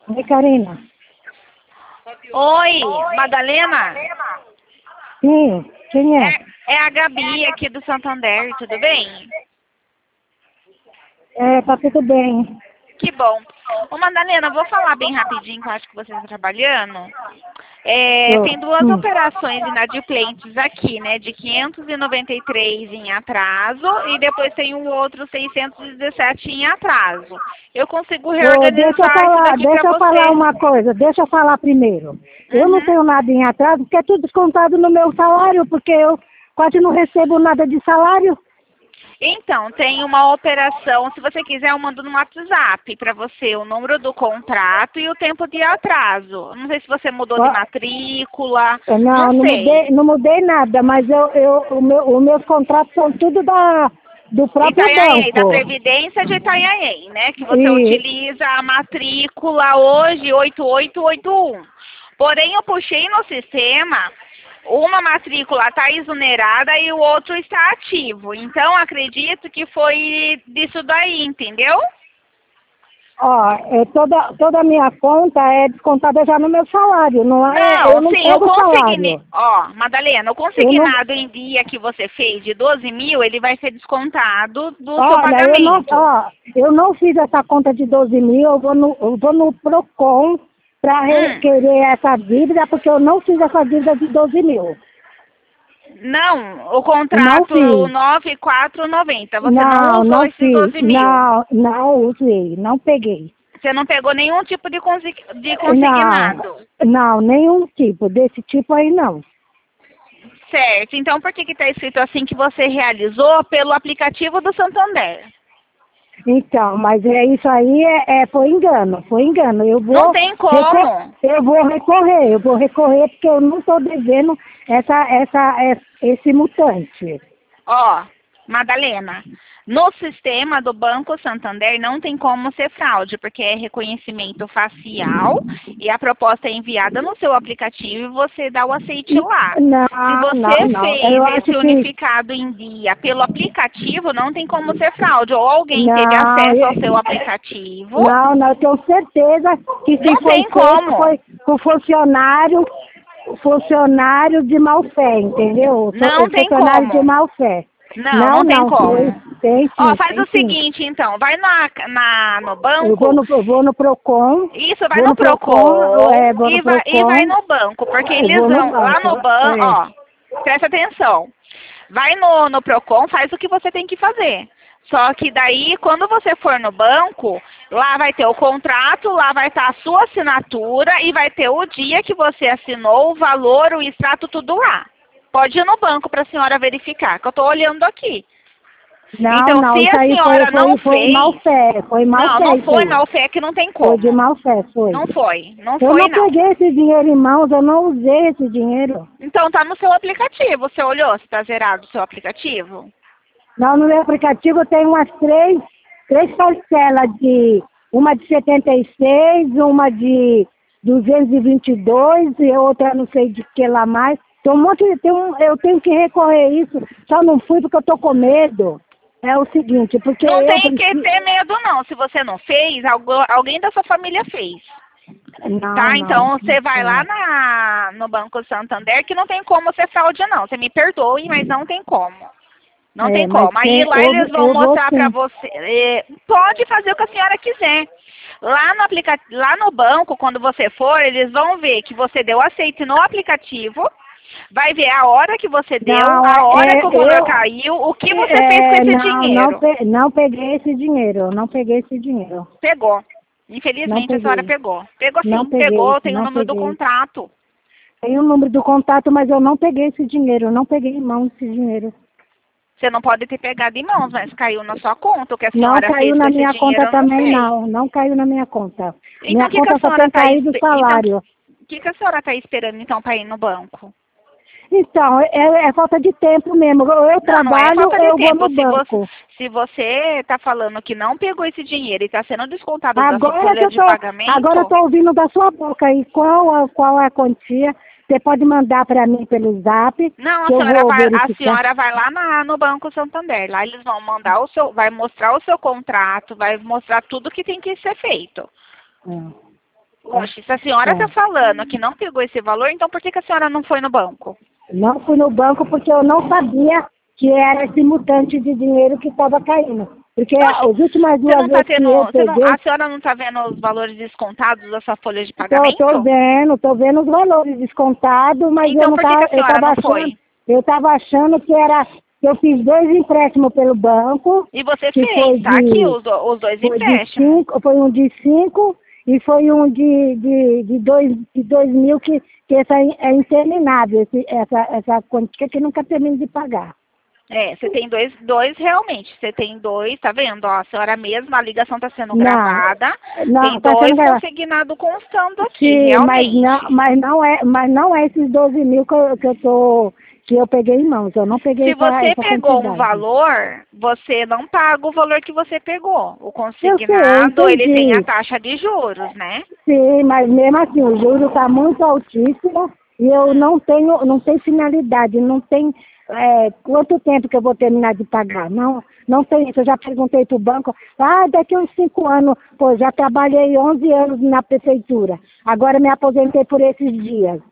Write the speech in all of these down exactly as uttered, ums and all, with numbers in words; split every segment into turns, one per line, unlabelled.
Oi, Karina.
Oi, Madalena?
Sim, quem é?
É, é a Gabi aqui do Santander, tudo bem?
É, tá tudo bem.
Que bom. Ô, Madalena, vou falar bem rapidinho, que eu acho que você está trabalhando. É,
Tô.
tem duas
Hum.
operações inadimplentes aqui, né? De quinhentos e noventa e três em atraso e depois tem um outro seiscentos e dezessete em atraso. Eu consigo
Ô, deixa eu
reorganizar isso
falar,
daqui para
deixa eu falar
você.
uma coisa, deixa eu falar primeiro. Eu não
Uhum.
tenho nada em atraso, porque é tudo descontado no meu salário, porque eu quase não recebo nada de salário.
Então, tem uma operação, se você quiser, eu mando no WhatsApp para você o número do contrato e o tempo de atraso. Não sei se você mudou de
Ó,
matrícula,
eu
não
Não, não
sei.
mudei, não mudei nada, mas eu, eu, o meu, os meus contratos são tudo da, do próprio
Itanhaém, da
banco.
Previdência de Itanhaém, né? Que você
E,
utiliza a matrícula hoje oito oito oito um. Porém, eu puxei no sistema, uma matrícula está exonerada e o outro está ativo. Então, acredito que foi disso daí, entendeu?
ó, é toda, toda a minha conta é descontada já no meu salário, não é? Eu
Não,
não
sim, o
pego
consigni...
salário.
Ó, Madalena, o
Eu não,
consignado em dia que você fez de doze mil, ele vai ser descontado do seu
olha, eu não,
pagamento.
ó, eu não fiz essa conta de doze mil, eu vou no, eu vou no Procon para
Hum,
requerer essa dívida, porque eu não fiz essa dívida de doze mil.
não, o
Eu não
contrato
fiz.
nove mil quatrocentos e noventa, você não
Não,
usou
não
esses
fiz.
doze mil.
Não, não usei, não peguei.
Você não pegou nenhum tipo de, consi... de
Não,
consignado.
não, nenhum tipo, desse tipo aí não.
Certo, então por que que está escrito assim que você realizou pelo aplicativo do Santander?
Então, mas é isso aí é, é foi engano, foi engano. Eu
Não
vou
tem
recor
como.
eu vou recorrer, eu vou recorrer porque eu não estou devendo essa, essa, es- esse mutante.
Ó, Madalena, no sistema do Banco Santander não tem como ser fraude, porque é reconhecimento facial e a proposta é enviada no seu aplicativo e você dá o aceite
E-
lá. Se
Não, não,
você
não.
fez
Eu
esse
acho que
unificado em dia pelo aplicativo, não tem como ser fraude. Ou alguém teve
não,
acesso ao seu
eu-
aplicativo,
não, não, eu tenho certeza que se
não
foi
tem
feito
como.
foi com funcionário, funcionário de má fé, entendeu?
Não
Fu-
tem
Funcionário de
como.
má fé.
Não,
Não,
não tem
não, foi,
como.
tem
Ó,
sim,
faz
tem
o
sim.
seguinte, então, vai na, na, no
Eu vou
banco.
no, eu vou no Procon,
Isso, vai
vou
no
no Procon,
Procon
é, vou no
e vai, e vai
Procon,
no banco, porque
eu
eles
vou no
vão lá
banco.
no banco,
É.
ó, presta atenção. Vai no, no Procon, faz o que você tem que fazer. Só que daí, quando você for no banco, lá vai ter o contrato, lá vai estar a sua assinatura e vai ter o dia que você assinou, o valor, o extrato, tudo lá. Pode ir no banco para a senhora verificar, que eu estou olhando aqui.
Não,
Então,
não,
se
isso
a
aí foi,
senhora não
foi, foi mal
fez,
fé, foi mal
não,
fé
não
isso
foi
aí.
mal fé que não tem
Foi de
como.
mal fé, foi.
Não foi, não
Eu
foi
não
não.
peguei esse dinheiro em mãos, eu não usei esse dinheiro.
Então tá no seu aplicativo. Você olhou se tá zerado o seu aplicativo?
Não, no meu aplicativo tem umas três, três parcelas de, uma de setenta e seis, uma de duzentos e vinte e dois e outra não sei de que lá mais. Tem um monte de, tem um, eu tenho que recorrer a isso, só não fui porque eu tô com medo. É o seguinte, porque
Não
eu
tem que
preciso...
ter medo não. Se você não fez, algu- alguém da sua família fez.
Não,
Tá?
não,
Então você vai lá na, no Banco Santander que não tem como ser fraude não. Você me perdoe, mas não tem como. Não tem
é, mas
como. Aí
tem,
lá
eu,
eles vão
eu vou
mostrar pra
sim.
você. eh, pode fazer o que a senhora quiser. Lá no, aplica lá no banco, quando você for, eles vão ver que você deu aceite no aplicativo, vai ver a hora que você deu,
Não,
a hora
é,
que o valor
eu,
caiu, o que você fez com
é,
esse
não, não,
dinheiro.
pe- não peguei esse dinheiro, eu não peguei esse dinheiro.
Pegou.
Não
Infelizmente a senhora
peguei,
pegou. Pegou
não
sim,
peguei,
pegou, tem o
não
número do
peguei.
contrato.
Tem o número do contato, mas eu não peguei esse dinheiro, eu não peguei em mão esse dinheiro.
Você não pode ter pegado em mãos, mas caiu na sua conta. O que a
Não
senhora
caiu
fez com
na
esse
minha conta
dinheiro, eu não
também,
sei.
não. Não caiu na minha conta.
Então
Minha
o que, que a
conta só
senhora
tem
está
caído o
então, o
salário.
que, que a senhora está esperando então para ir no banco?
Então, é, é falta de tempo mesmo. Ou eu
Não, não é
trabalho,
falta
ou
de
eu vou
tempo.
no
Se você
banco.
se você está falando que não pegou esse dinheiro e está sendo descontado da sua
Agora que
folha
eu
de
tô, agora eu
pagamento,
tô ouvindo da sua boca aí qual, a- qual é a quantia. Você pode mandar para mim pelo zap,
não, a
que eu
senhora
vou
vai, a
verificar.
senhora vai lá na, no Banco Santander. Lá eles vão mandar o seu, vai mostrar o seu contrato, vai mostrar tudo que tem que ser feito.
Hum.
Oxe, se a senhora
É.
está falando que não pegou esse valor, então por que, que a senhora não foi no banco?
Não fui no banco porque eu não sabia que era esse mutante de dinheiro que estava caindo. Porque
Oxe,
as últimas
você
duas
não tá
vezes que
tendo.
eu
Você não,
peguei,
a senhora não está vendo os valores descontados da sua folha de
tô, tô
pagamento?
vendo, tô vendo os valores descontados, mas
Então
eu não
por que, que
tava,
a
eu
senhora
tava
não
achando,
foi?
eu tava achando que era, que eu fiz dois empréstimos pelo banco,
E você
que foi
fez, tá aqui
de,
os, do- os dois
foi de
empréstimos.
cinco, foi um de cinco e foi um de, de, de, dois, de dois mil que, que essa é é interminável, esse, essa, essa quantia que nunca termino de pagar.
É, você tem dois, dois realmente. Você tem dois, tá vendo? Ó, a senhora mesma, a ligação tá sendo
Não,
gravada.
não,
Tem
tá sendo
dois
gravado.
consignados constando aqui,
Sim, mas não,
realmente.
mas não é, mas não é esses doze mil que eu, que eu tô, que eu peguei em mãos. Eu não peguei
Se
essa,
você
essa
pegou um
quantidade.
valor, você não paga o valor que você pegou. O
Eu sei, eu
consignado, ele tem a
entendi.
taxa de juros, né?
Sim, mas mesmo assim, o juro está muito altíssimo e eu
Hum.
não tenho, não tenho finalidade, não tem é, quanto tempo que eu vou terminar de pagar. Não, não tem isso. Eu já perguntei para o banco, ah, daqui a uns cinco anos, pô, já trabalhei onze anos na prefeitura, agora me aposentei por esses dias.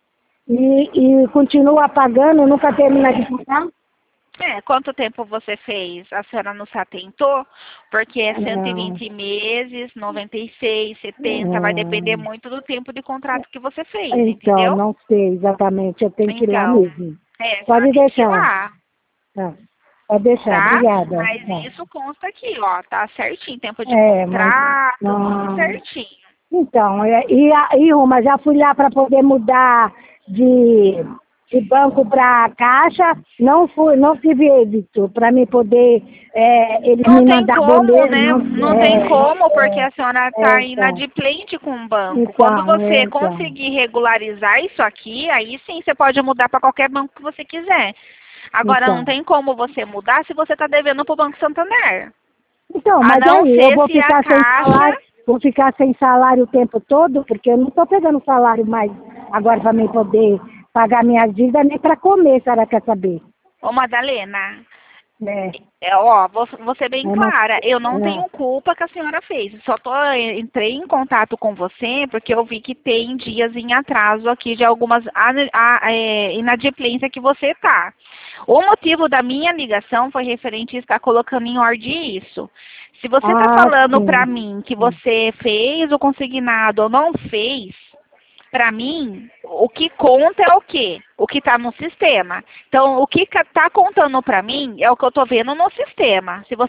E, e continuo pagando, nunca termina de pagar?
É, quanto tempo você fez? A senhora não se atentou? Porque é cento e
Não,
vinte meses, noventa e seis, setenta, vai depender
não.
muito do tempo de contrato que você fez,
Então,
entendeu?
não sei exatamente, eu tenho que ir lá
Então,
mesmo.
é, a senhora
Pode
tem que ir
deixar.
lá,
Tá. Pode deixar,
tá?
obrigada.
Mas
Tá.
isso consta aqui, ó, tá certinho, tempo de
É, mas.
contrato, tudo
Não.
certinho.
Então, é, e, a- e uma, já fui lá para poder mudar de, de banco para caixa, não fui, não tive êxito para me poder, é, eles
Não
me
tem
mandar
como,
boleto,
né?
não,
Não tem como, porque
é,
a senhora
é,
está
é, então,
inadimplente com o banco. Quando
então, é,
você
então,
conseguir regularizar isso aqui, aí sim você pode mudar para qualquer banco que você quiser. Agora, não
então.
tem como você mudar se você está devendo para o Banco Santander.
Então,
A
mas
não
aí eu
ser
vou
se a
ficar sem
Caixa...
salário, vou ficar sem salário o tempo todo, porque eu não estou pegando salário mais agora para mim poder pagar minhas dívidas nem para comer, a senhora quer saber?
Ô, Madalena,
É,
é, ó, vou, vou ser bem
é uma,
clara, eu não
é,
tenho culpa que a senhora fez. Só tô, entrei em contato com você porque eu vi que tem dias em atraso aqui de algumas a- a- é, inadimplência que você tá. O motivo da minha ligação foi referente a estar colocando em ordem isso. Se você está
ah,
falando para
sim.
mim que você fez o consignado ou não fez, para mim, o que conta é o quê? O que está no sistema. Então, o que está contando para mim é o que eu estou vendo no sistema. Se você